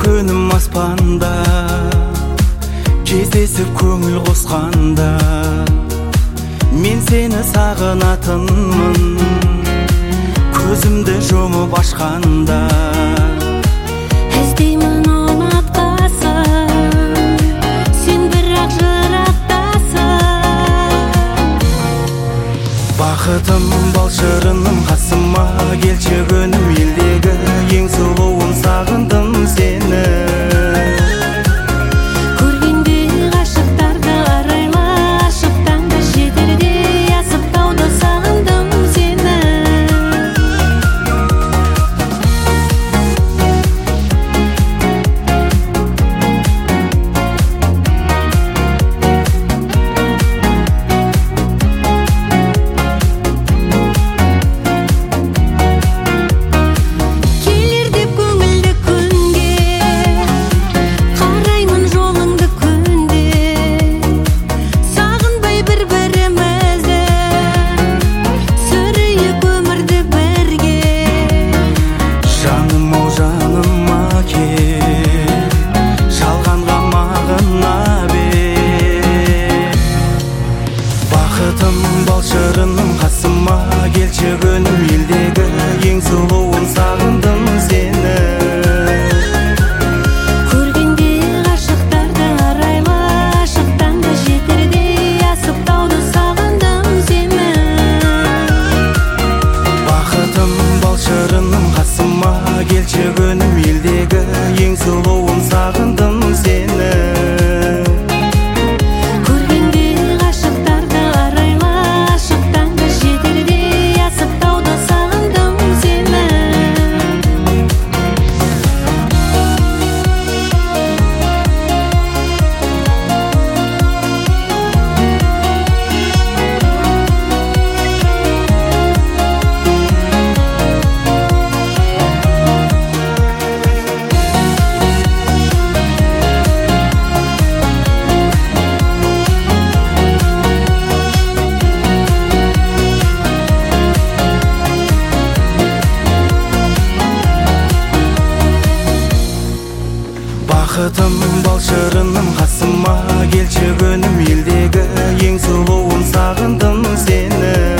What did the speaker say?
күнім аспанда, кездесіп көңіл қосқанда, мен сені сағынатынмын, көзімді жұмып ашқанда. Іздеймін ұнатпасын, сен бірақ жырақтасың. Бақытым, балшырыным, қасыма келші күнім, елдегі ең сұлуым, сағындым сені. Көргенде ғашықтарды арайлы, ашықтан да жетерде асып тауды, сағындым сені. Балшырыным, қасыма келші күнім, елдегі ең сұлуым, сағындым сені. Көргенде ғашықтарды арайлы, ашықтан да жетерде асып тауды, сағындым сені. Бақытым, балшырыным, қасыма келші күнім, елдегі ең сұлуым, сағындым сені. Бақытым, балшырыным, қасыма келші күнім, елдегі ең сұлуым, сағындым сені.